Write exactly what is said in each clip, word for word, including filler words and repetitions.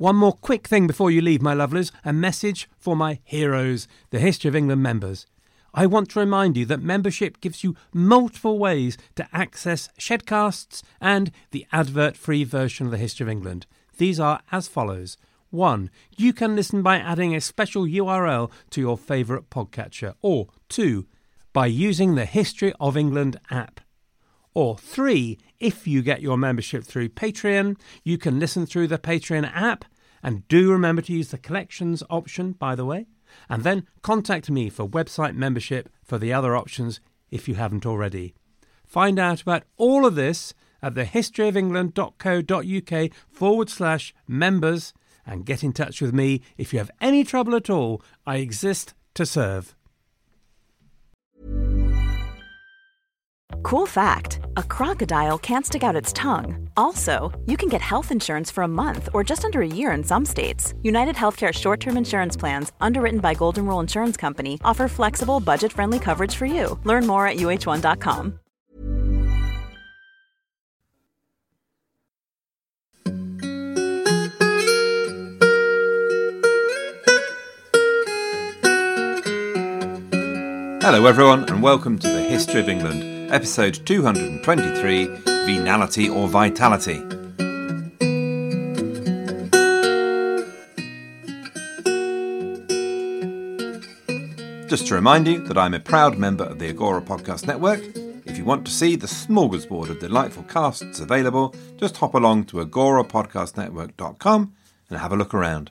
One more quick thing before you leave, my lovelies, a message for my heroes, the History of England members. I want to remind you that membership gives you multiple ways to access Shedcasts and the advert-free version of the History of England. These are as follows. One, you can listen by adding a special U R L to your favourite podcatcher. Or two, by using the History of England app. Or three, if you get your membership through Patreon, you can listen through the Patreon app. And do remember to use the collections option, by the way. And then contact me for website membership for the other options if you haven't already. Find out about all of this at thehistoryofengland.co.uk forward slash members and get in touch with me if you have any trouble at all. I exist to serve. Cool fact, a crocodile can't stick out its tongue. Also, you can get health insurance for a month or just under a year in some states. United Healthcare short-term insurance plans, underwritten by Golden Rule Insurance Company, offer flexible, budget-friendly coverage for you. Learn more at U H one dot com. Hello everyone and welcome to the History of England, episode two hundred twenty-three, Venality or Vitality. Just to remind you that I'm a proud member of the Agora Podcast Network. If you want to see the smorgasbord of delightful casts available, just hop along to agora podcast network dot com and have a look around.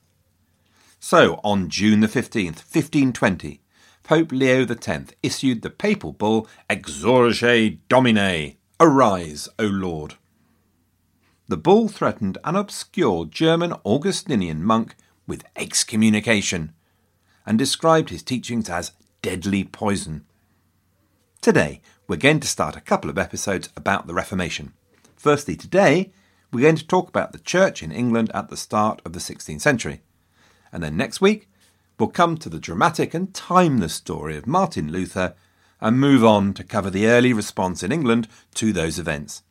So, on June the fifteenth, fifteen twenty, Pope Leo the tenth issued the papal bull Exsurge Domine, Arise, O Lord. The bull threatened an obscure German Augustinian monk with excommunication and described his teachings as deadly poison. Today, we're going to start a couple of episodes about the Reformation. Firstly, today, we're going to talk about the Church in England at the start of the sixteenth century. And then next week, we'll come to the dramatic and timeless story of Martin Luther and move on to cover the early response in England to those events.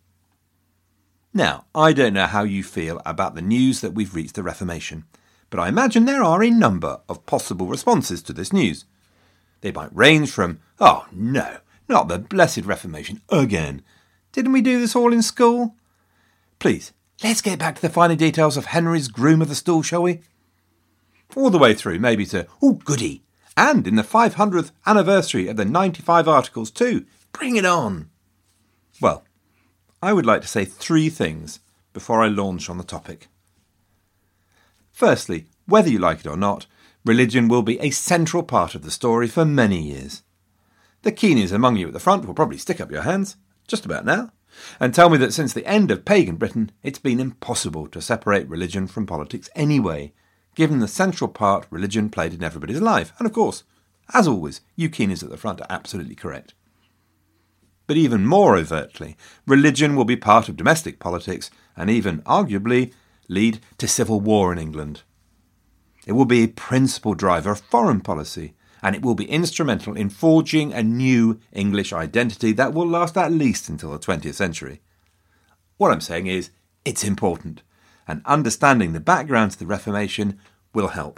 Now, I don't know how you feel about the news that we've reached the Reformation, but I imagine there are a number of possible responses to this news. They might range from, oh no, not the blessed Reformation again. Didn't we do this all in school? Please, let's get back to the finer details of Henry's groom of the stool, shall we? All the way through, maybe to, oh, goody, and in the five hundredth anniversary of the ninety-five Articles too. Bring it on! Well, I would like to say three things before I launch on the topic. Firstly, whether you like it or not, religion will be a central part of the story for many years. The keenies among you at the front will probably stick up your hands, just about now, and tell me that since the end of pagan Britain, it's been impossible to separate religion from politics anyway, given the central part religion played in everybody's life. And of course, as always, you keenies at the front are absolutely correct. But even more overtly, religion will be part of domestic politics and even, arguably, lead to civil war in England. It will be a principal driver of foreign policy, and it will be instrumental in forging a new English identity that will last at least until the twentieth century. What I'm saying is, it's important, and understanding the background to the Reformation will help.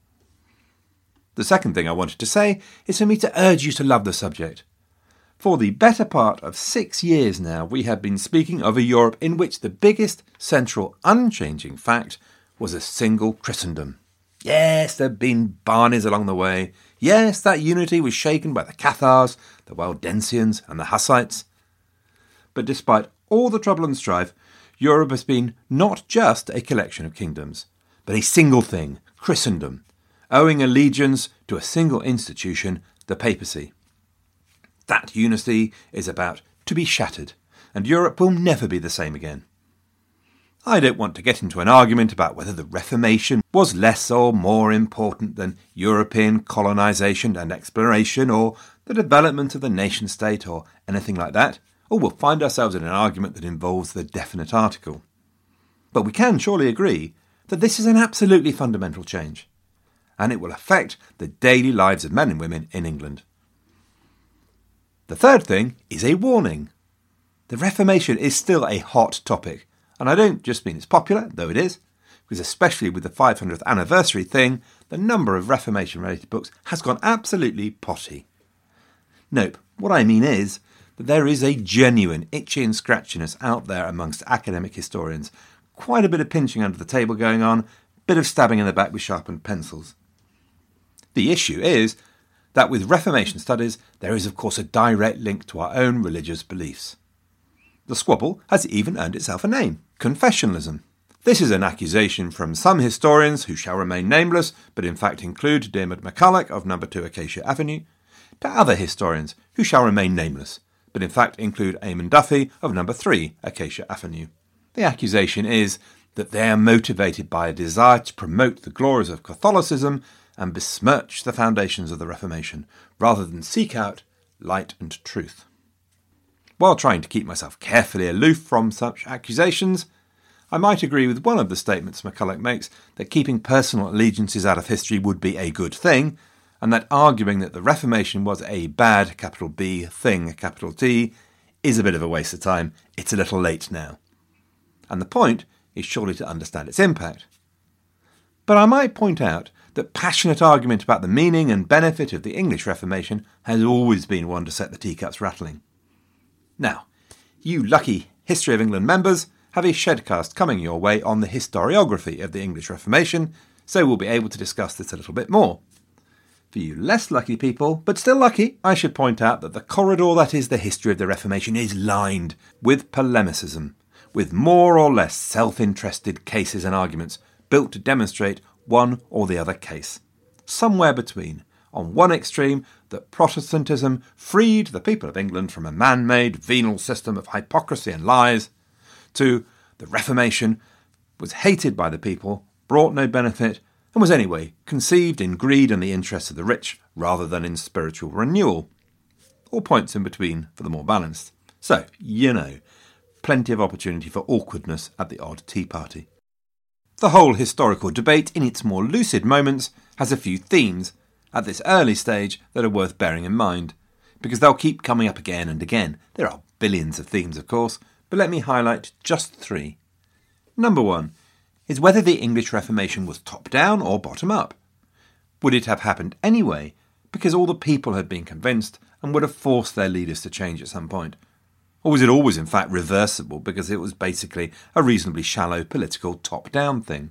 The second thing I wanted to say is for me to urge you to love the subject. For the better part of six years now, we have been speaking of a Europe in which the biggest central unchanging fact was a single Christendom. Yes, there have been Barneys along the way. Yes, that unity was shaken by the Cathars, the Waldensians and the Hussites. But despite all the trouble and strife, Europe has been not just a collection of kingdoms, but a single thing, Christendom, owing allegiance to a single institution, the papacy. That unity is about to be shattered, and Europe will never be the same again. I don't want to get into an argument about whether the Reformation was less or more important than European colonisation and exploration, or the development of the nation-state, or anything like that, or we'll find ourselves in an argument that involves the definite article. But we can surely agree that this is an absolutely fundamental change, and it will affect the daily lives of men and women in England. The third thing is a warning. The Reformation is still a hot topic, and I don't just mean it's popular, though it is. because especially with the five hundredth anniversary thing, the number of Reformation-related books has gone absolutely potty. Nope, what I mean is that there is a genuine itchy and scratchiness out there amongst academic historians. Quite a bit of pinching under the table going on, bit of stabbing in the back with sharpened pencils. The issue is that with Reformation studies, there is of course a direct link to our own religious beliefs. The squabble has even earned itself a name, confessionalism. This is an accusation from some historians who shall remain nameless, but in fact include Diarmaid MacCulloch of number two Acacia Avenue, to other historians who shall remain nameless, but in fact include Eamon Duffy of number three Acacia Avenue. The accusation is that they are motivated by a desire to promote the glories of Catholicism and besmirch the foundations of the Reformation, rather than seek out light and truth. While trying to keep myself carefully aloof from such accusations, I might agree with one of the statements MacCulloch makes that keeping personal allegiances out of history would be a good thing, and that arguing that the Reformation was a bad, capital B, thing, capital T, is a bit of a waste of time. It's a little late now. And the point is surely to understand its impact. But I might point out that passionate argument about the meaning and benefit of the English Reformation has always been one to set the teacups rattling. Now, you lucky History of England members have a Shedcast coming your way on the historiography of the English Reformation, so we'll be able to discuss this a little bit more. For you less lucky people, but still lucky, I should point out that the corridor that is the history of the Reformation is lined with polemicism, with more or less self-interested cases and arguments built to demonstrate one or the other case. Somewhere between, on one extreme, that Protestantism freed the people of England from a man-made venal system of hypocrisy and lies, to the Reformation was hated by the people, brought no benefit, and was anyway conceived in greed and the interests of the rich rather than in spiritual renewal. Or points in between for the more balanced. So, you know, plenty of opportunity for awkwardness at the odd tea party. The whole historical debate, in its more lucid moments, has a few themes at this early stage that are worth bearing in mind, because they'll keep coming up again and again. There are billions of themes, of course, but let me highlight just three. Number one is whether the English Reformation was top-down or bottom-up. Would it have happened anyway, because all the people had been convinced and would have forced their leaders to change at some point? Or was it always in fact reversible because it was basically a reasonably shallow political top-down thing?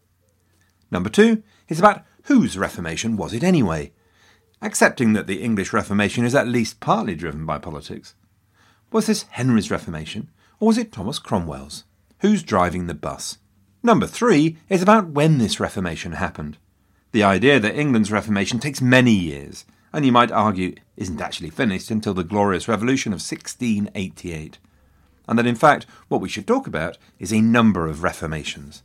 Number two is about whose Reformation was it anyway, accepting that the English Reformation is at least partly driven by politics. Was this Henry's Reformation, or was it Thomas Cromwell's? Who's driving the bus? Number three is about when this Reformation happened. The idea that England's Reformation takes many years, and you might argue isn't actually finished until the Glorious Revolution of sixteen eighty-eight, and that in fact what we should talk about is a number of reformations.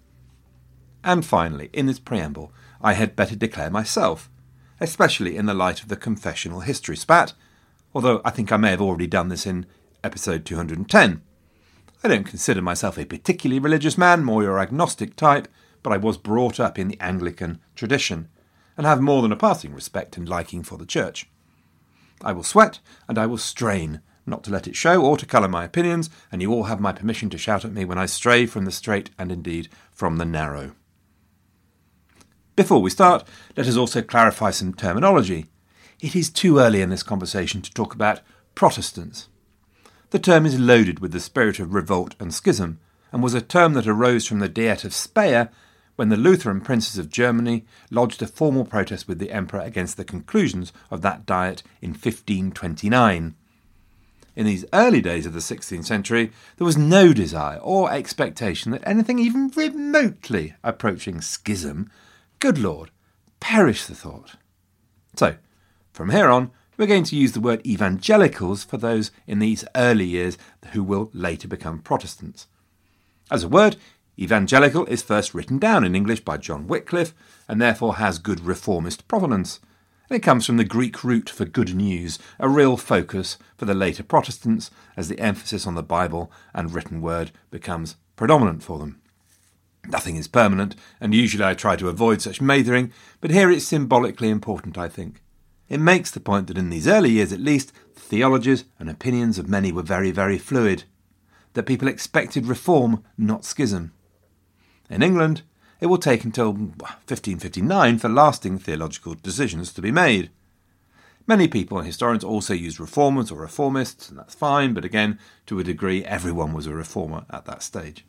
And finally, in this preamble, I had better declare myself, especially in the light of the confessional history spat, although I think I may have already done this in episode two hundred ten. I don't consider myself a particularly religious man, more your agnostic type, but I was brought up in the Anglican tradition, and have more than a passing respect and liking for the Church. I will sweat, and I will strain, not to let it show or to colour my opinions, and you all have my permission to shout at me when I stray from the straight and indeed from the narrow. Before we start, let us also clarify some terminology. It is too early in this conversation to talk about Protestants. The term is loaded with the spirit of revolt and schism, and was a term that arose from the Diet of Speyer when the Lutheran princes of Germany lodged a formal protest with the emperor against the conclusions of that diet in fifteen twenty-nine. In these early days of the sixteenth century, there was no desire or expectation that anything even remotely approaching schism, good Lord, perish the thought. So, from here on, we're going to use the word evangelicals for those in these early years who will later become Protestants. As a word, evangelical is first written down in English by John Wycliffe and therefore has good reformist provenance. And it comes from the Greek root for good news, a real focus for the later Protestants as the emphasis on the Bible and written word becomes predominant for them. Nothing is permanent, and usually I try to avoid such mathering, but here it's symbolically important, I think. It makes the point that in these early years at least, the theologies and opinions of many were very, very fluid, that people expected reform, not schism. In England, it will take until fifteen fifty-nine for lasting theological decisions to be made. Many people and historians also use reformers or reformists, and that's fine, but again, to a degree, everyone was a reformer at that stage.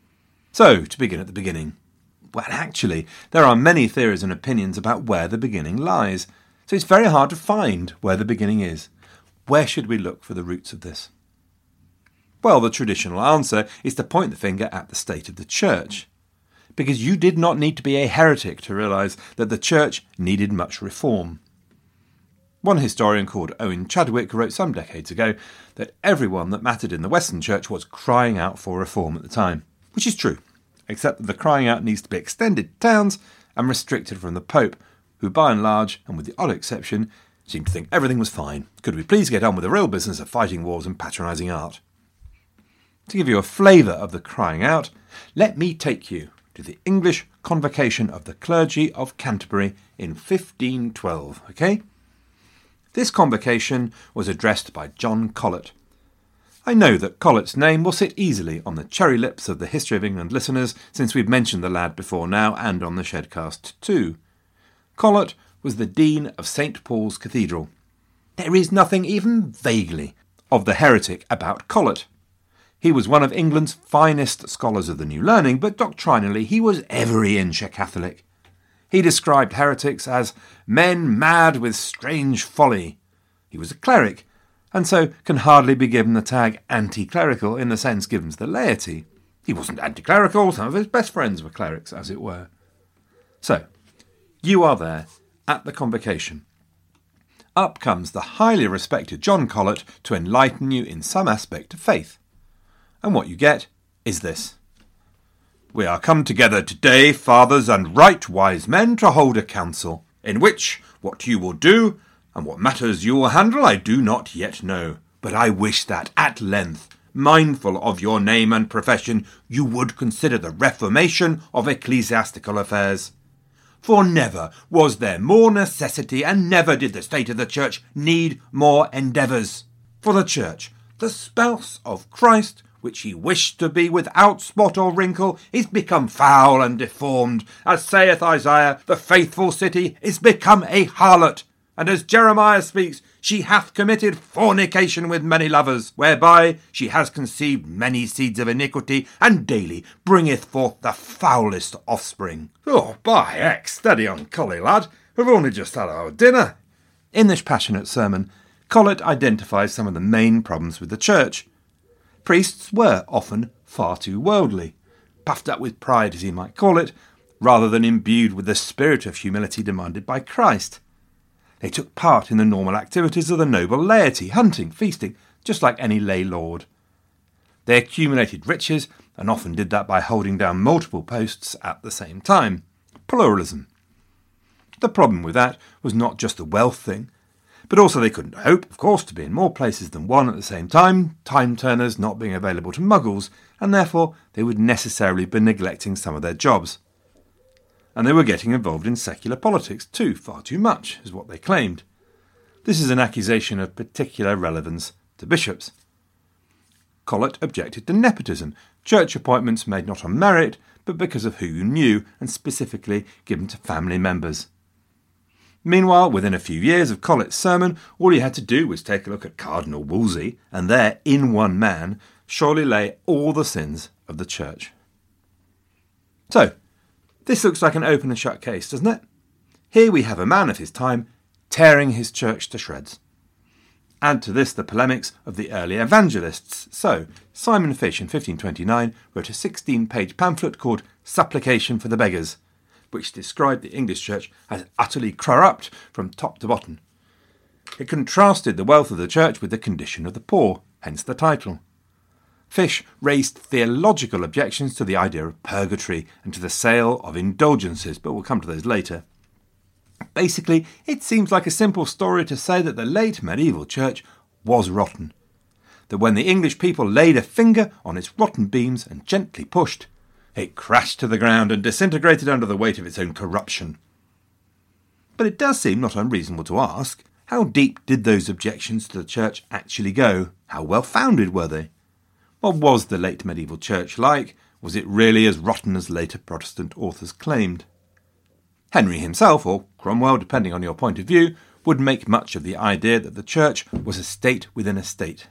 So, to begin at the beginning. Well, actually, there are many theories and opinions about where the beginning lies, so it's very hard to find where the beginning is. Where should we look for the roots of this? Well, the traditional answer is to point the finger at the state of the church, because you did not need to be a heretic to realise that the church needed much reform. One historian called Owen Chadwick wrote some decades ago that everyone that mattered in the Western church was crying out for reform at the time, which is true, except that the crying out needs to be extended to towns and restricted from the Pope, who by and large, and with the odd exception, seemed to think everything was fine. Could we please get on with the real business of fighting wars and patronising art? To give you a flavour of the crying out, let me take you to the English Convocation of the Clergy of Canterbury in fifteen twelve, okay? This convocation was addressed by John Colet. I know that Colet's name will sit easily on the cherry lips of the History of England listeners, since we've mentioned the lad before now and on the Shedcast too. Colet was the Dean of Saint Paul's Cathedral. There is nothing even vaguely of the heretic about Colet. He was one of England's finest scholars of the New Learning, but doctrinally he was every inch a Catholic. He described heretics as men mad with strange folly. He was a cleric, and so can hardly be given the tag anti-clerical in the sense given to the laity. He wasn't anti-clerical, some of his best friends were clerics, as it were. So, you are there at the convocation. Up comes the highly respected John Colet to enlighten you in some aspect of faith. And what you get is this. We are come together today, fathers and right wise men, to hold a council, in which what you will do and what matters you will handle I do not yet know. But I wish that at length, mindful of your name and profession, you would consider the reformation of ecclesiastical affairs. For never was there more necessity, and never did the state of the church need more endeavours. For the church, the spouse of Christ, which he wished to be without spot or wrinkle, is become foul and deformed. As saith Isaiah, the faithful city is become a harlot. And as Jeremiah speaks, she hath committed fornication with many lovers, whereby she has conceived many seeds of iniquity, and daily bringeth forth the foulest offspring. Oh, by heck, steady on, Collie, lad. We've only just had our dinner. In this passionate sermon, Colet identifies some of the main problems with the church. Priests were often far too worldly, puffed up with pride as he might call it, rather than imbued with the spirit of humility demanded by Christ. They took part in the normal activities of the noble laity, hunting, feasting, just like any lay lord. They accumulated riches, and often did that by holding down multiple posts at the same time. Pluralism. The problem with that was not just the wealth thing, but also they couldn't hope, of course, to be in more places than one at the same time, time-turners not being available to muggles, and therefore they would necessarily be neglecting some of their jobs. And they were getting involved in secular politics too, far too much, is what they claimed. This is an accusation of particular relevance to bishops. Colet objected to nepotism, church appointments made not on merit, but because of who you knew, and specifically given to family members. Meanwhile, within a few years of Colet's sermon, all you had to do was take a look at Cardinal Wolsey, and there, in one man, surely lay all the sins of the church. So, this looks like an open and shut case, doesn't it? Here we have a man of his time tearing his church to shreds. Add to this the polemics of the early evangelists. So, Simon Fish in fifteen twenty-nine wrote a sixteen-page pamphlet called Supplication for the Beggars, which described the English church as utterly corrupt from top to bottom. It contrasted the wealth of the church with the condition of the poor, hence the title. Fish raised theological objections to the idea of purgatory and to the sale of indulgences, but we'll come to those later. Basically, it seems like a simple story to say that the late medieval church was rotten. That when the English people laid a finger on its rotten beams and gently pushed, it crashed to the ground and disintegrated under the weight of its own corruption. But it does seem not unreasonable to ask, how deep did those objections to the church actually go? How well founded were they? What was the late medieval church like? Was it really as rotten as later Protestant authors claimed? Henry himself, or Cromwell, depending on your point of view, would make much of the idea that the Church was a state within a state.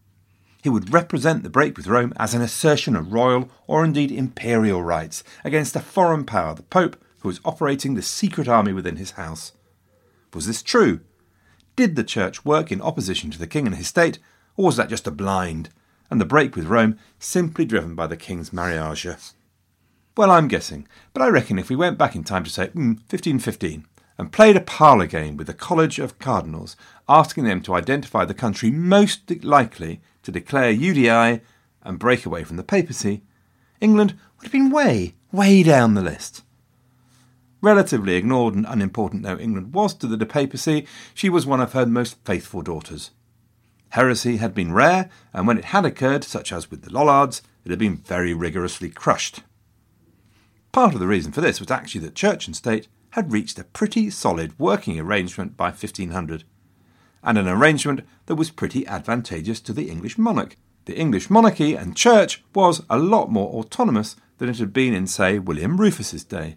He would represent the break with Rome as an assertion of royal or indeed imperial rights against a foreign power, the Pope, who was operating the secret army within his house. Was this true? Did the Church work in opposition to the king and his state, or was that just a blind, and the break with Rome simply driven by the king's mariage? Well, I'm guessing, but I reckon if we went back in time to say mm, fifteen fifteen and played a parlour game with the College of Cardinals, asking them to identify the country most likely to declare U D I and break away from the papacy, England would have been way, way down the list. Relatively ignored and unimportant though England was to the papacy, she was one of her most faithful daughters. Heresy had been rare, and when it had occurred, such as with the Lollards, it had been very rigorously crushed. Part of the reason for this was actually that Church and State had reached a pretty solid working arrangement by fifteen hundred, and an arrangement that was pretty advantageous to the English monarch. The English monarchy and Church was a lot more autonomous than it had been in, say, William Rufus's day.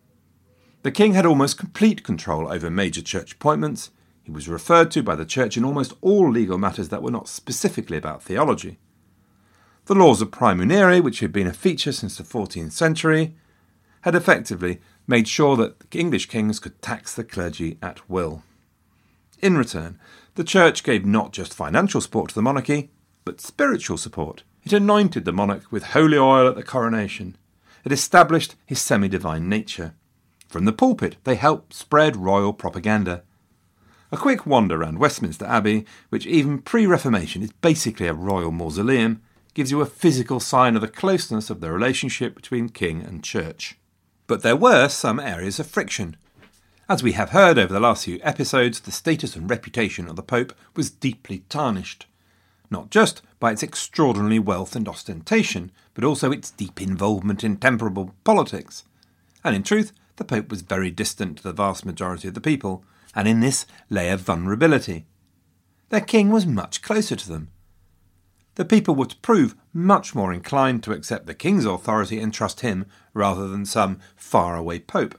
The king had almost complete control over major church appointments. He was referred to by the Church in almost all legal matters that were not specifically about theology. The laws of praemunire, which had been a feature since the fourteenth century, had effectively made sure that English kings could tax the clergy at will. In return, the Church gave not just financial support to the monarchy, but spiritual support. It anointed the monarch with holy oil at the coronation. It established his semi-divine nature. From the pulpit, they helped spread royal propaganda. A quick wander round Westminster Abbey, which even pre-Reformation is basically a royal mausoleum, gives you a physical sign of the closeness of the relationship between king and church. But there were some areas of friction. As we have heard over the last few episodes, the status and reputation of the Pope was deeply tarnished, not just by its extraordinary wealth and ostentation, but also its deep involvement in temporal politics. And in truth, the Pope was very distant to the vast majority of the people, and in this lay a vulnerability. Their king was much closer to them. The people were to prove much more inclined to accept the king's authority and trust him rather than some faraway pope.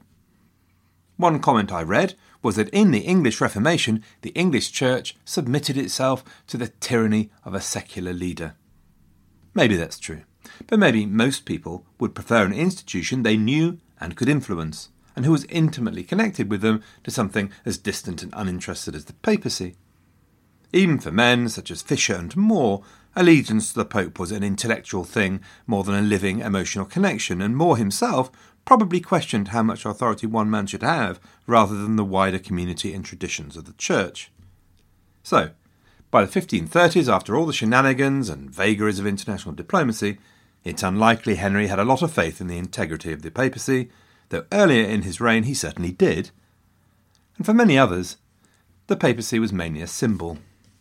One comment I read was that in the English Reformation, the English Church submitted itself to the tyranny of a secular leader. Maybe that's true, but maybe most people would prefer an institution they knew and could influence, and who was intimately connected with them, to something as distant and uninterested as the papacy. Even for men such as Fisher and More, allegiance to the Pope was an intellectual thing more than a living emotional connection, and More himself probably questioned how much authority one man should have, rather than the wider community and traditions of the Church. So, by the fifteen thirties, after all the shenanigans and vagaries of international diplomacy, it's unlikely Henry had a lot of faith in the integrity of the papacy, though earlier in his reign he certainly did. And for many others, the papacy was mainly a symbol.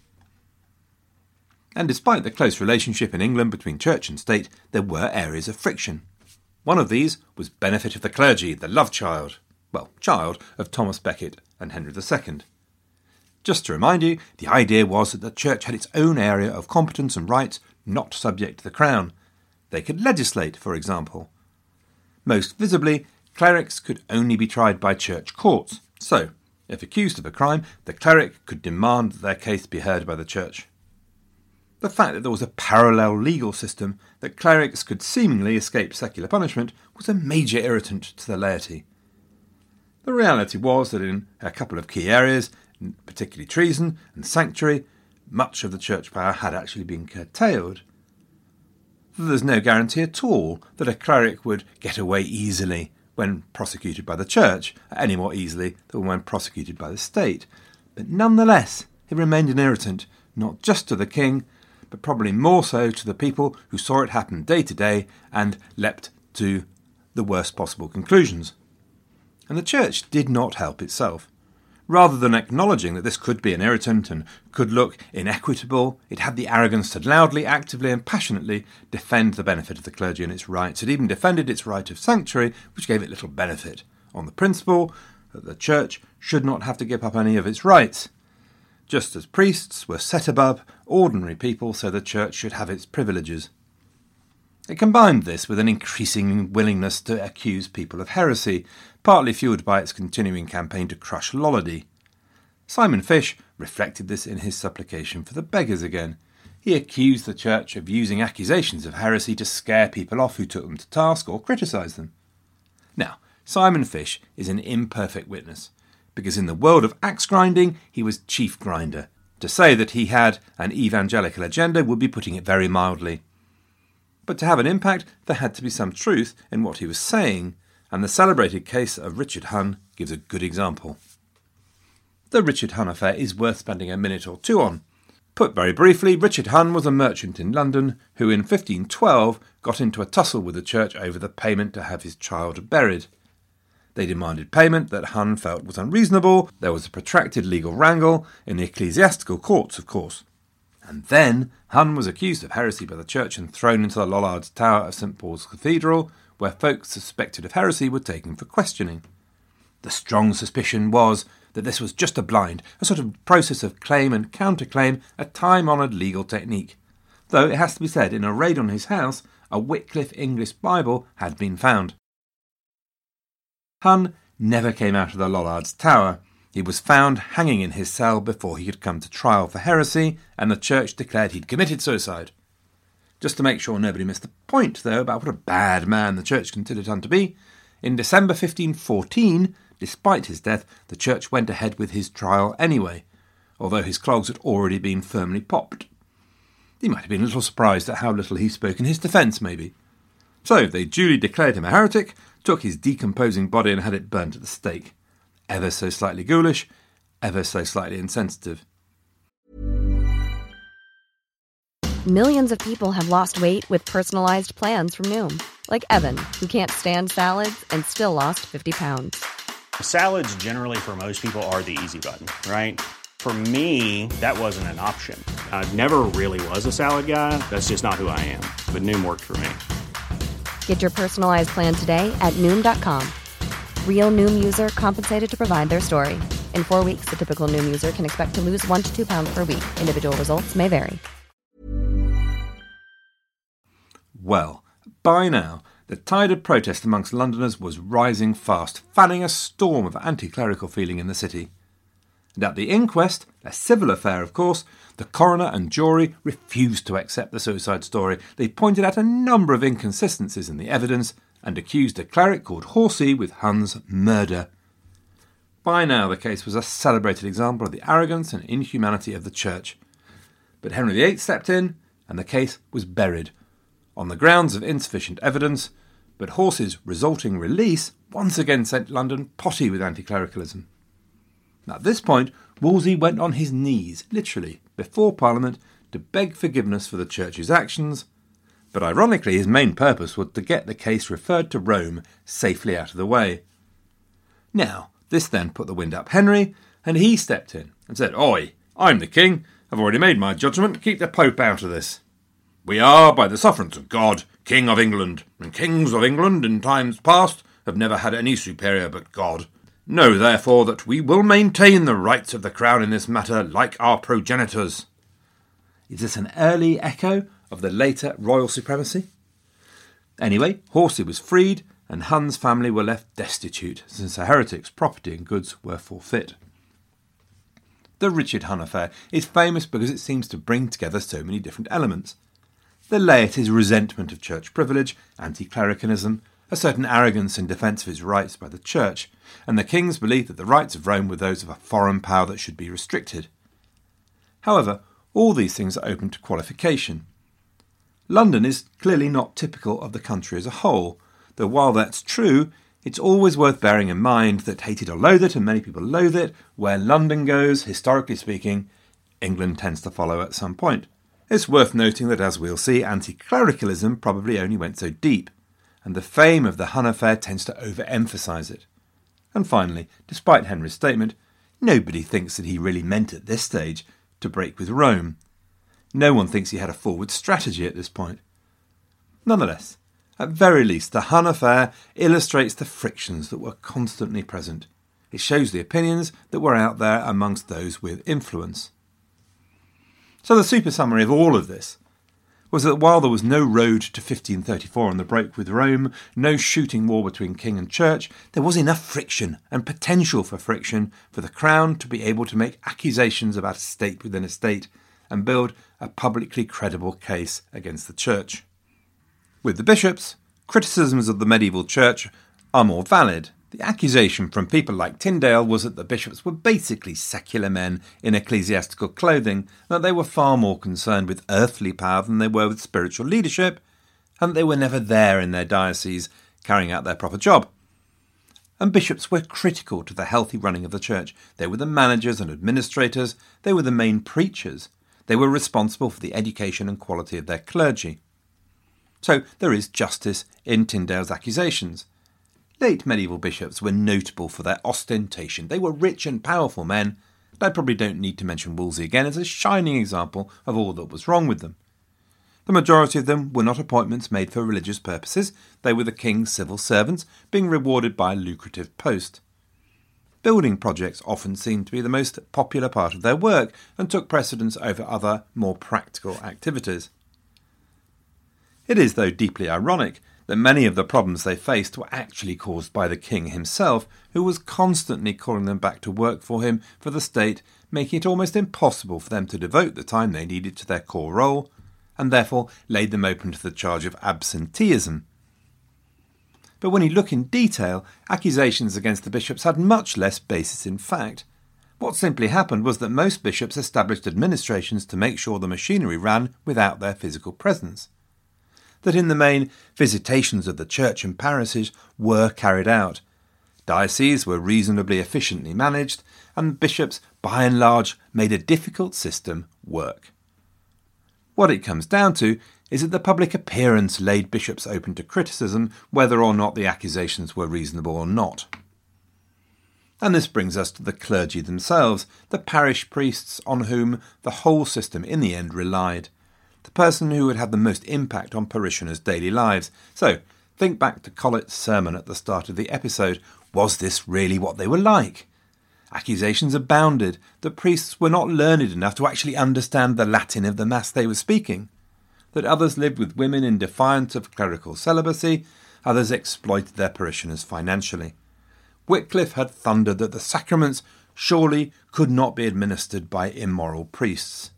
And despite the close relationship in England between church and state, there were areas of friction. One of these was benefit of the clergy, the love child, well, child of Thomas Becket and Henry the Second. Just to remind you, the idea was that the church had its own area of competence and rights not subject to the crown. They could legislate, for example. Most visibly, clerics could only be tried by church courts. So, if accused of a crime, the cleric could demand that their case be heard by the church. The fact that there was a parallel legal system that clerics could seemingly escape secular punishment was a major irritant to the laity. The reality was that in a couple of key areas, particularly treason and sanctuary, much of the church power had actually been curtailed. There's no guarantee at all that a cleric would get away easily when prosecuted by the church, any more easily than when prosecuted by the state. But nonetheless, it remained an irritant, not just to the king, but probably more so to the people who saw it happen day to day and leapt to the worst possible conclusions. And the church did not help itself. Rather than acknowledging that this could be an irritant and could look inequitable, it had the arrogance to loudly, actively and passionately defend the benefit of the clergy and its rights. It even defended its right of sanctuary, which gave it little benefit, on the principle that the church should not have to give up any of its rights. Just as priests were set above ordinary people, so the church should have its privileges. It combined this with an increasing willingness to accuse people of heresy, partly fuelled by its continuing campaign to crush Lollardy. Simon Fish reflected this in his supplication for the beggars again. He accused the Church of using accusations of heresy to scare people off who took them to task or criticise them. Now, Simon Fish is an imperfect witness, because in the world of axe grinding he was chief grinder. To say that he had an evangelical agenda would be putting it very mildly. But to have an impact, there had to be some truth in what he was saying, and the celebrated case of Richard Hunn gives a good example. The Richard Hunn affair is worth spending a minute or two on. Put very briefly, Richard Hunn was a merchant in London who in fifteen twelve got into a tussle with the church over the payment to have his child buried. They demanded payment that Hunn felt was unreasonable. There was a protracted legal wrangle in the ecclesiastical courts, of course. And then Hunn was accused of heresy by the church and thrown into the Lollards Tower of St Paul's Cathedral, where folks suspected of heresy were taken for questioning. The strong suspicion was that this was just a blind, a sort of process of claim and counterclaim, a time-honoured legal technique. Though it has to be said, in a raid on his house, a Wycliffe English Bible had been found. Hunn never came out of the Lollards Tower. He was found hanging in his cell before he could come to trial for heresy, and the church declared he'd committed suicide. Just to make sure nobody missed the point, though, about what a bad man the church considered Hunn to be, in December fifteen fourteen, despite his death, the church went ahead with his trial anyway, although his clogs had already been firmly popped. He might have been a little surprised at how little he spoke in his defence, maybe. So they duly declared him a heretic, took his decomposing body and had it burnt at the stake. Ever so slightly ghoulish, ever so slightly insensitive. Millions of people have lost weight with personalised plans from Noom. Like Evan, who can't stand salads and still lost fifty pounds. Salads generally for most people are the easy button, right? For me, that wasn't an option. I never really was a salad guy. That's just not who I am. But Noom worked for me. Get your personalized plan today at Noom dot com. Real Noom user compensated to provide their story. In four weeks, the typical Noom user can expect to lose one to two pounds per week. Individual results may vary. Well, by now, the tide of protest amongst Londoners was rising fast, fanning a storm of anti-clerical feeling in the city. And at the inquest, a civil affair of course, the coroner and jury refused to accept the suicide story. They pointed out a number of inconsistencies in the evidence and accused a cleric called Horsey with Hunn's murder. By now the case was a celebrated example of the arrogance and inhumanity of the church. But Henry the Eighth stepped in and the case was buried, on the grounds of insufficient evidence, but Horsey's resulting release once again sent London potty with anti-clericalism. At this point, Wolsey went on his knees, literally, before Parliament to beg forgiveness for the Church's actions, but ironically his main purpose was to get the case referred to Rome safely out of the way. Now, this then put the wind up Henry, and he stepped in and said, "Oi, I'm the king, I've already made my judgment, keep the Pope out of this. We are, by the sufferance of God, King of England, and kings of England in times past have never had any superior but God. Know, therefore, that we will maintain the rights of the crown in this matter like our progenitors." Is this an early echo of the later royal supremacy? Anyway, Horsey was freed, and Hunn's family were left destitute, since the heretic's property and goods were forfeit. The Richard Hunn affair is famous because it seems to bring together so many different elements. The laity's resentment of church privilege, anti-clericalism, a certain arrogance in defence of his rights by the church, and the king's belief that the rights of Rome were those of a foreign power that should be restricted. However, all these things are open to qualification. London is clearly not typical of the country as a whole, though while that's true, it's always worth bearing in mind that hate it or loathe it, and many people loathe it, where London goes, historically speaking, England tends to follow at some point. It's worth noting that, as we'll see, anti-clericalism probably only went so deep, and the fame of the Hunn affair tends to overemphasise it. And finally, despite Henry's statement, nobody thinks that he really meant at this stage to break with Rome. No one thinks he had a forward strategy at this point. Nonetheless, at very least, the Hunn affair illustrates the frictions that were constantly present. It shows the opinions that were out there amongst those with influence. So the super summary of all of this. was that while there was no road to fifteen thirty-four on the break with Rome, no shooting war between king and church, there was enough friction and potential for friction for the crown to be able to make accusations about a state within a state and build a publicly credible case against the church. With the bishops, criticisms of the medieval church are more valid. The accusation from people like Tyndale was that the bishops were basically secular men in ecclesiastical clothing, that they were far more concerned with earthly power than they were with spiritual leadership, and that they were never there in their diocese carrying out their proper job. And bishops were critical to the healthy running of the church. They were the managers and administrators, they were the main preachers, they were responsible for the education and quality of their clergy. So there is justice in Tyndale's accusations. Late medieval bishops were notable for their ostentation. They were rich and powerful men, and I probably don't need to mention Wolsey again as a shining example of all that was wrong with them. The majority of them were not appointments made for religious purposes. They were the king's civil servants, being rewarded by a lucrative post. Building projects often seemed to be the most popular part of their work and took precedence over other, more practical activities. It is, though, deeply ironic that many of the problems they faced were actually caused by the king himself, who was constantly calling them back to work for him for the state, making it almost impossible for them to devote the time they needed to their core role, and therefore laid them open to the charge of absenteeism. But when you look in detail, accusations against the bishops had much less basis in fact. What simply happened was that most bishops established administrations to make sure the machinery ran without their physical presence. That in the main, visitations of the church and parishes were carried out. Dioceses were reasonably efficiently managed, and bishops, by and large, made a difficult system work. What it comes down to is that the public appearance laid bishops open to criticism, whether or not the accusations were reasonable or not. And this brings us to the clergy themselves, the parish priests on whom the whole system in the end relied. The person who would have the most impact on parishioners' daily lives. So, think back to Collett's sermon at the start of the episode. Was this really what they were like? Accusations abounded that priests were not learned enough to actually understand the Latin of the Mass they were speaking, that others lived with women in defiance of clerical celibacy, others exploited their parishioners financially. Wycliffe had thundered that the sacraments surely could not be administered by immoral priests.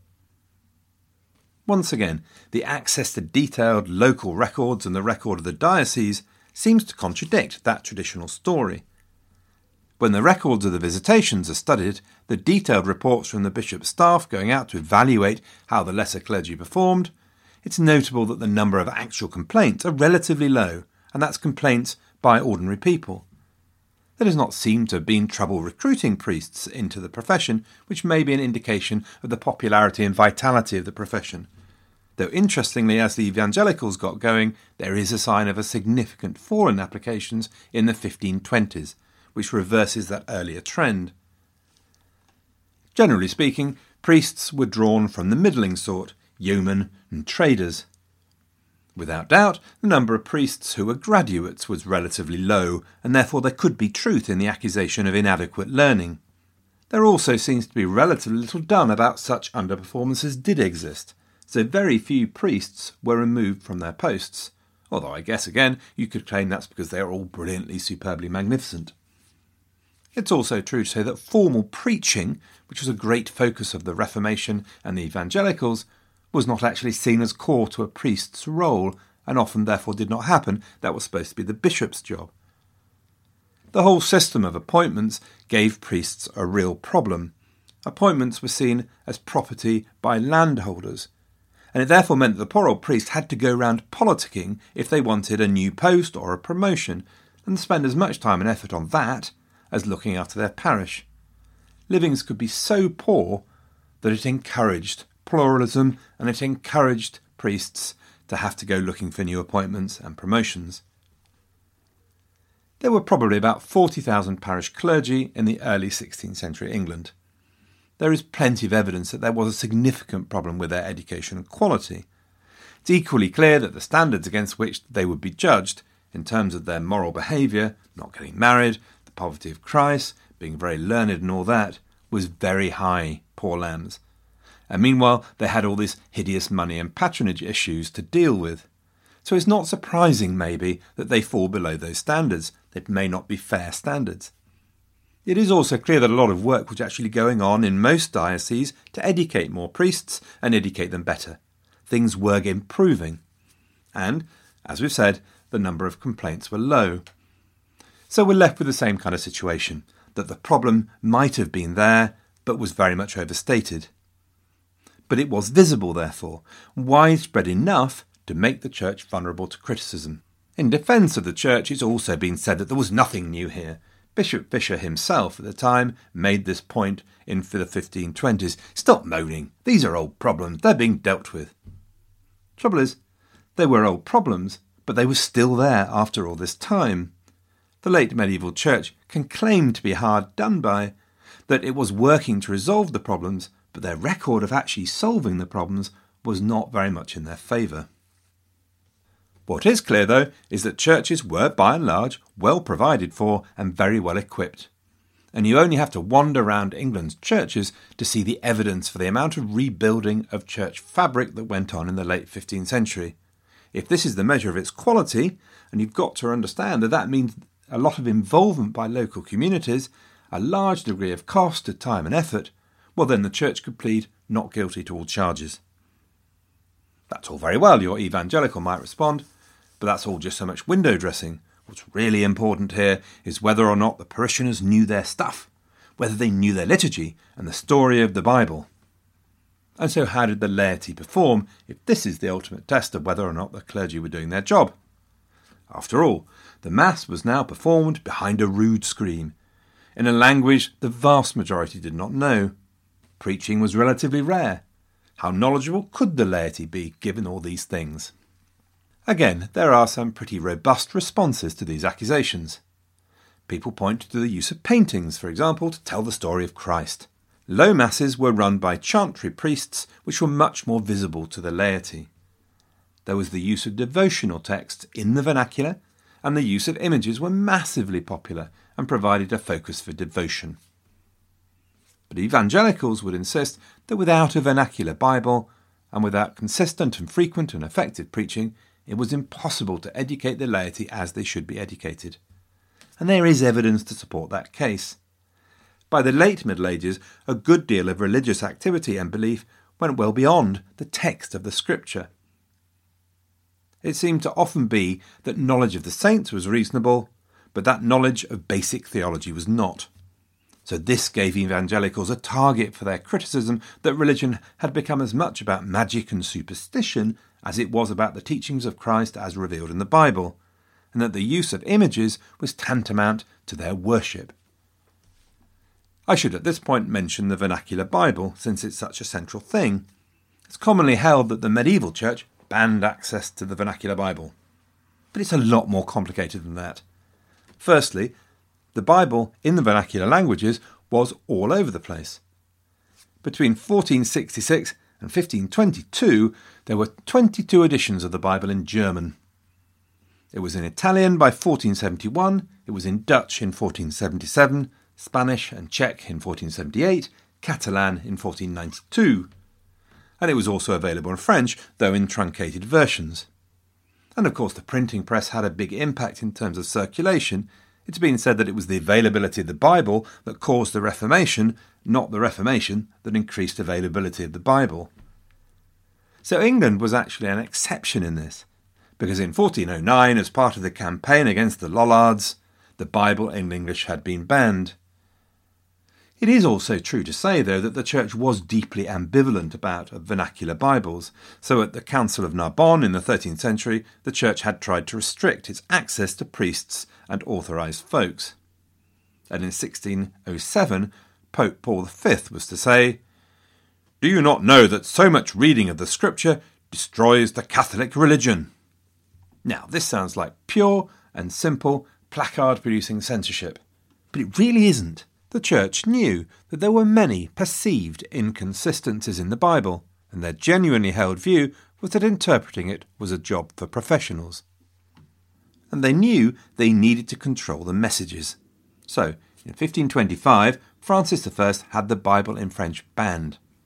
Once again, the access to detailed local records and the record of the diocese seems to contradict that traditional story. When the records of the visitations are studied, the detailed reports from the bishop's staff going out to evaluate how the lesser clergy performed, it's notable that the number of actual complaints are relatively low, and that's complaints by ordinary people. There does not seem to have been trouble recruiting priests into the profession, which may be an indication of the popularity and vitality of the profession. Though interestingly, as the evangelicals got going, there is a sign of a significant fall in applications in the fifteen twenties, which reverses that earlier trend. Generally speaking, priests were drawn from the middling sort, yeomen and traders. Without doubt, the number of priests who were graduates was relatively low, and therefore there could be truth in the accusation of inadequate learning. There also seems to be relatively little done about such underperformance as did exist, so very few priests were removed from their posts, although I guess again you could claim that's because they are all brilliantly, superbly magnificent. It's also true to say that formal preaching, which was a great focus of the Reformation and the evangelicals, was not actually seen as core to a priest's role, and often therefore did not happen. That was supposed to be the bishop's job. The whole system of appointments gave priests a real problem. Appointments were seen as property by landholders, and it therefore meant that the poor old priest had to go round politicking if they wanted a new post or a promotion, and spend as much time and effort on that as looking after their parish. Livings could be so poor that it encouraged pluralism, and it encouraged priests to have to go looking for new appointments and promotions. There were probably about forty thousand parish clergy in the early sixteenth century England. There is plenty of evidence that there was a significant problem with their education and quality. It's equally clear that the standards against which they would be judged, in terms of their moral behaviour, not getting married, the poverty of Christ, being very learned and all that, was very high, poor lambs. And meanwhile, they had all this hideous money and patronage issues to deal with. So it's not surprising, maybe, that they fall below those standards. They may not be fair standards. It is also clear that a lot of work was actually going on in most dioceses to educate more priests and educate them better. Things were improving. And, as we've said, the number of complaints were low. So we're left with the same kind of situation, that the problem might have been there, but was very much overstated. But it was visible, therefore, widespread enough to make the Church vulnerable to criticism. In defence of the Church, it's also been said that there was nothing new here. Bishop Fisher himself at the time made this point in the fifteen twenties. Stop moaning. These are old problems. They're being dealt with. Trouble is, they were old problems, but they were still there after all this time. The late medieval Church can claim to be hard done by, that it was working to resolve the problems, but their record of actually solving the problems was not very much in their favour. What is clear, though, is that churches were, by and large, well provided for and very well equipped. And you only have to wander around England's churches to see the evidence for the amount of rebuilding of church fabric that went on in the late fifteenth century. If this is the measure of its quality, and you've got to understand that that means a lot of involvement by local communities, a large degree of cost to time and effort, well then the church could plead not guilty to all charges. That's all very well, your evangelical might respond, but that's all just so much window dressing. What's really important here is whether or not the parishioners knew their stuff, whether they knew their liturgy and the story of the Bible. And so how did the laity perform if this is the ultimate test of whether or not the clergy were doing their job? After all, the Mass was now performed behind a rood screen, in a language the vast majority did not know. Preaching was relatively rare. How knowledgeable could the laity be given all these things? Again, there are some pretty robust responses to these accusations. People point to the use of paintings, for example, to tell the story of Christ. Low masses were run by chantry priests, which were much more visible to the laity. There was the use of devotional texts in the vernacular, and the use of images were massively popular and provided a focus for devotion. But evangelicals would insist that without a vernacular Bible, and without consistent and frequent and effective preaching, it was impossible to educate the laity as they should be educated. And there is evidence to support that case. By the late Middle Ages, a good deal of religious activity and belief went well beyond the text of the Scripture. It seemed to often be that knowledge of the saints was reasonable, but that knowledge of basic theology was not. So this gave evangelicals a target for their criticism that religion had become as much about magic and superstition as it was about the teachings of Christ as revealed in the Bible, and that the use of images was tantamount to their worship. I should at this point mention the vernacular Bible, since it's such a central thing. It's commonly held that the medieval church banned access to the vernacular Bible. But it's a lot more complicated than that. Firstly, the Bible in the vernacular languages was all over the place. Between fourteen sixty-six and fifteen twenty-two, there were twenty-two editions of the Bible in German. It was in Italian by fourteen seventy-one, it was in Dutch in fourteen seventy-seven, Spanish and Czech in fourteen seventy-eight, Catalan in fourteen ninety-two. And it was also available in French, though in truncated versions. And of course the printing press had a big impact in terms of circulation. It's been said that it was the availability of the Bible that caused the Reformation, not the Reformation that increased availability of the Bible. So England was actually an exception in this, because in fourteen oh nine, as part of the campaign against the Lollards, the Bible in English had been banned. It is also true to say, though, that the Church was deeply ambivalent about vernacular Bibles, so at the Council of Narbonne in the thirteenth century, the Church had tried to restrict its access to priests and authorised folks. And in sixteen oh seven, Pope Paul the Fifth was to say, "Do you not know that so much reading of the Scripture destroys the Catholic religion?" Now, this sounds like pure and simple placard-producing censorship, but it really isn't. The Church knew that there were many perceived inconsistencies in the Bible, and their genuinely held view was that interpreting it was a job for professionals. And they knew they needed to control the messages. So, in fifteen twenty-five, Francis the First had the Bible in French banned.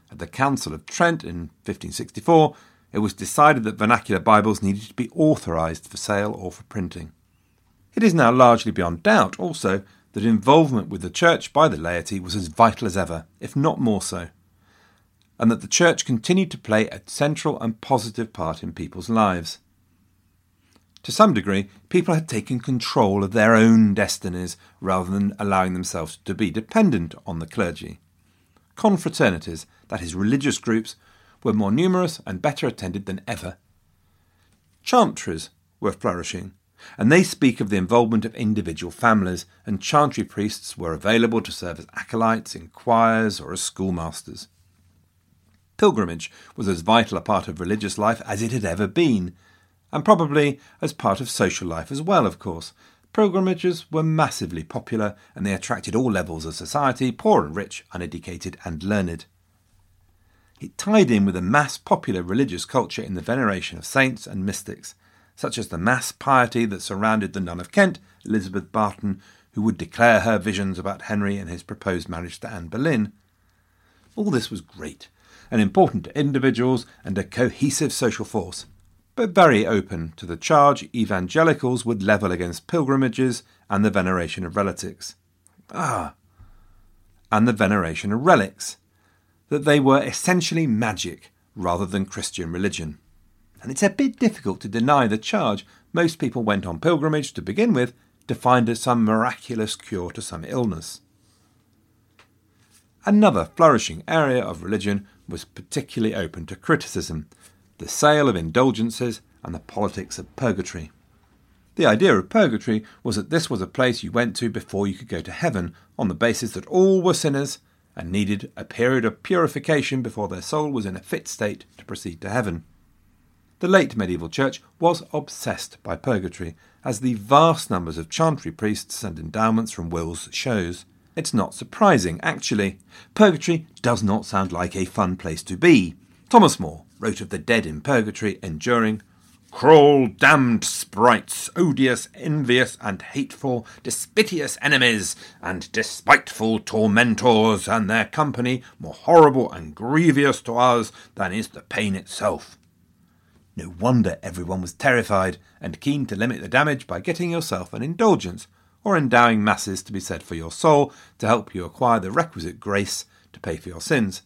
At the Council of Trent in fifteen sixty-four, it was decided that vernacular Bibles needed to be authorised for sale or for printing. It is now largely beyond doubt, also, that involvement with the Church by the laity was as vital as ever, if not more so, and that the Church continued to play a central and positive part in people's lives. To some degree, people had taken control of their own destinies rather than allowing themselves to be dependent on the clergy. Confraternities, that is, religious groups, were more numerous and better attended than ever. Chantries were flourishing, and they speak of the involvement of individual families, and chantry priests were available to serve as acolytes in choirs or as schoolmasters. Pilgrimage was as vital a part of religious life as it had ever been, and probably as part of social life as well, of course. Pilgrimages were massively popular, and they attracted all levels of society, poor and rich, uneducated and learned. It tied in with a mass popular religious culture in the veneration of saints and mystics, such as the mass piety that surrounded the Nun of Kent, Elizabeth Barton, who would declare her visions about Henry and his proposed marriage to Anne Boleyn. All this was great, and important to individuals and a cohesive social force, but very open to the charge evangelicals would level against pilgrimages and the veneration of relics. Ah, and the veneration of relics, that they were essentially magic rather than Christian religion. And it's a bit difficult to deny the charge. Most people went on pilgrimage to begin with to find some miraculous cure to some illness. Another flourishing area of religion was particularly open to criticism: the sale of indulgences and the politics of purgatory. The idea of purgatory was that this was a place you went to before you could go to heaven, on the basis that all were sinners and needed a period of purification before their soul was in a fit state to proceed to heaven. The late medieval church was obsessed by purgatory, as the vast numbers of chantry priests and endowments from wills shows. It's not surprising, actually. Purgatory does not sound like a fun place to be. Thomas More wrote of the dead in purgatory enduring, "Cruel, damned sprites, odious, envious, and hateful, despiteous enemies, and despiteful tormentors, and their company more horrible and grievous to us than is the pain itself." No wonder everyone was terrified and keen to limit the damage by getting yourself an indulgence, or endowing masses to be said for your soul to help you acquire the requisite grace to pay for your sins.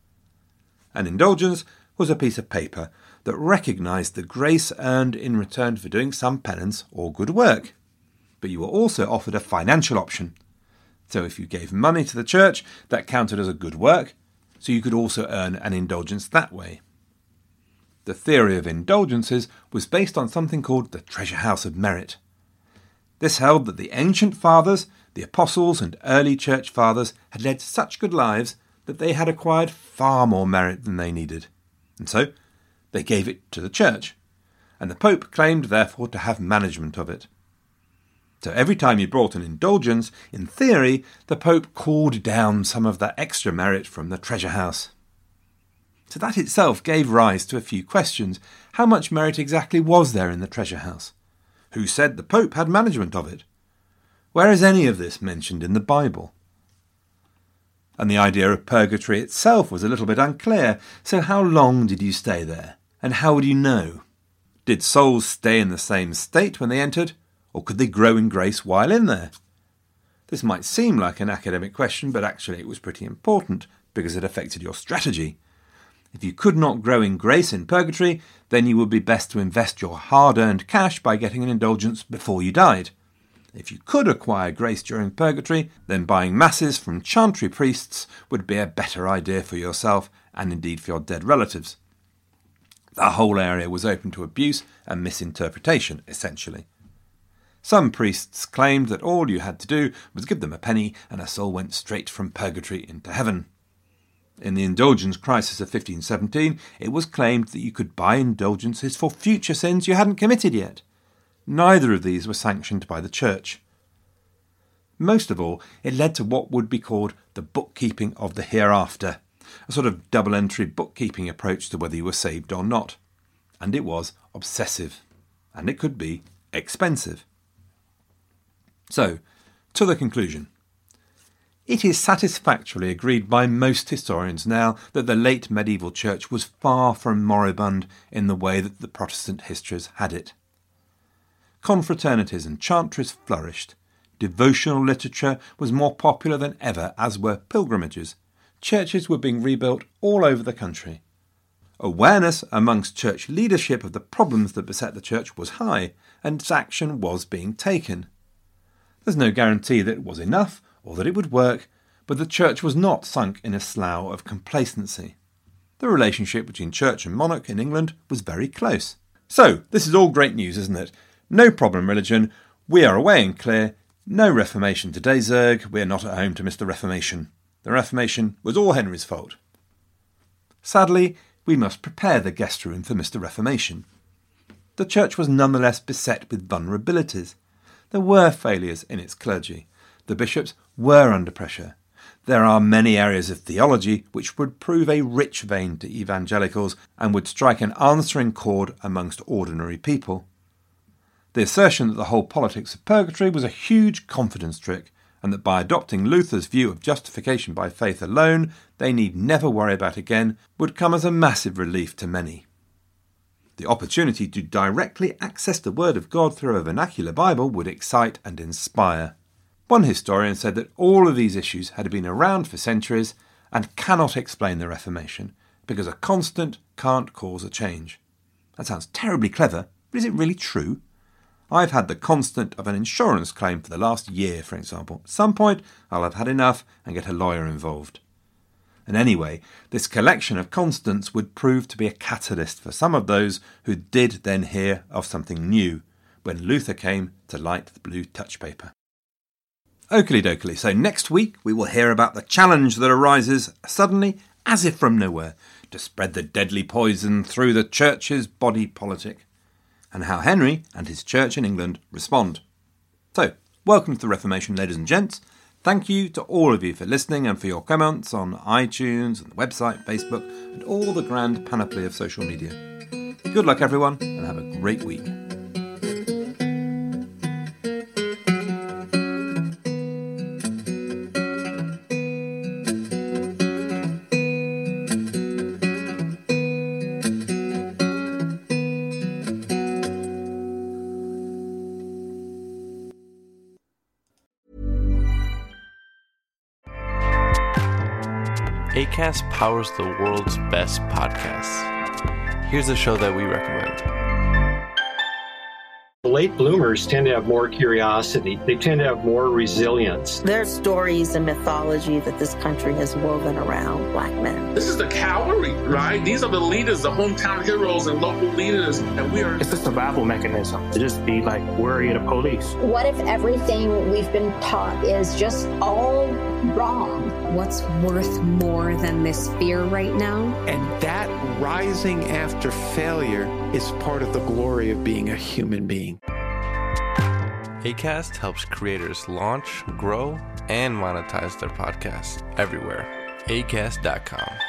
An indulgence was a piece of paper that recognised the grace earned in return for doing some penance or good work. But you were also offered a financial option. So if you gave money to the church, that counted as a good work, so you could also earn an indulgence that way. The theory of indulgences was based on something called the treasure house of merit. This held that the ancient fathers, the apostles and early church fathers had led such good lives that they had acquired far more merit than they needed, and so they gave it to the church, and the Pope claimed therefore to have management of it. So every time you brought an indulgence, in theory, the Pope called down some of that extra merit from the treasure house. So that itself gave rise to a few questions. How much merit exactly was there in the treasure house? Who said the Pope had management of it? Where is any of this mentioned in the Bible? And the idea of purgatory itself was a little bit unclear. So how long did you stay there? And how would you know? Did souls stay in the same state when they entered, or could they grow in grace while in there? This might seem like an academic question, but actually it was pretty important because it affected your strategy. If you could not grow in grace in purgatory, then you would be best to invest your hard-earned cash by getting an indulgence before you died. If you could acquire grace during purgatory, then buying masses from chantry priests would be a better idea for yourself and indeed for your dead relatives. The whole area was open to abuse and misinterpretation, essentially. Some priests claimed that all you had to do was give them a penny and a soul went straight from purgatory into heaven. In the indulgence crisis of fifteen seventeen, it was claimed that you could buy indulgences for future sins you hadn't committed yet. Neither of these were sanctioned by the church. Most of all, it led to what would be called the bookkeeping of the hereafter, a sort of double-entry bookkeeping approach to whether you were saved or not. And it was obsessive, and it could be expensive. So, to the conclusion. It is satisfactorily agreed by most historians now that the late medieval church was far from moribund in the way that the Protestant histories had it. Confraternities and chantries flourished. Devotional literature was more popular than ever, as were pilgrimages. Churches were being rebuilt all over the country. Awareness amongst church leadership of the problems that beset the church was high, and action was being taken. There's no guarantee that it was enough or that it would work, but the church was not sunk in a slough of complacency. The relationship between church and monarch in England was very close. So, this is all great news, isn't it? No problem, religion. We are away and clear. No Reformation today, Zerg. We are not at home to Mister Reformation. The Reformation was all Henry's fault. Sadly, we must prepare the guest room for Mister Reformation. The church was nonetheless beset with vulnerabilities. There were failures in its clergy. The bishops were under pressure. There are many areas of theology which would prove a rich vein to evangelicals and would strike an answering chord amongst ordinary people. The assertion that the whole politics of purgatory was a huge confidence trick, and that by adopting Luther's view of justification by faith alone, they need never worry about again, would come as a massive relief to many. The opportunity to directly access the Word of God through a vernacular Bible would excite and inspire. One historian said that all of these issues had been around for centuries and cannot explain the Reformation, because a constant can't cause a change. That sounds terribly clever, but is it really true? I've had the constant of an insurance claim for the last year, for example. At some point, I'll have had enough and get a lawyer involved. And anyway, this collection of constants would prove to be a catalyst for some of those who did then hear of something new when Luther came to light the blue touch paper. Oakley dokley, so next week we will hear about the challenge that arises suddenly, as if from nowhere, to spread the deadly poison through the church's body politic, and how Henry and his church in England respond. So, welcome to the Reformation, ladies and gents. Thank you to all of you for listening and for your comments on iTunes and the website, Facebook, and all the grand panoply of social media. Good luck, everyone, and have a great week. Acast powers the world's best podcasts. Here's a show that we recommend. Late bloomers tend to have more curiosity. They tend to have more resilience. There are stories and mythology that this country has woven around black men. This is the cavalry, right? These are the leaders, the hometown heroes and local leaders. And we are... It's a survival mechanism to just be like worried of police. What if everything we've been taught is just all wrong? What's worth more than this fear right now? And that rising after failure is part of the glory of being a human being. Acast helps creators launch, grow, and monetize their podcasts everywhere. acast dot com.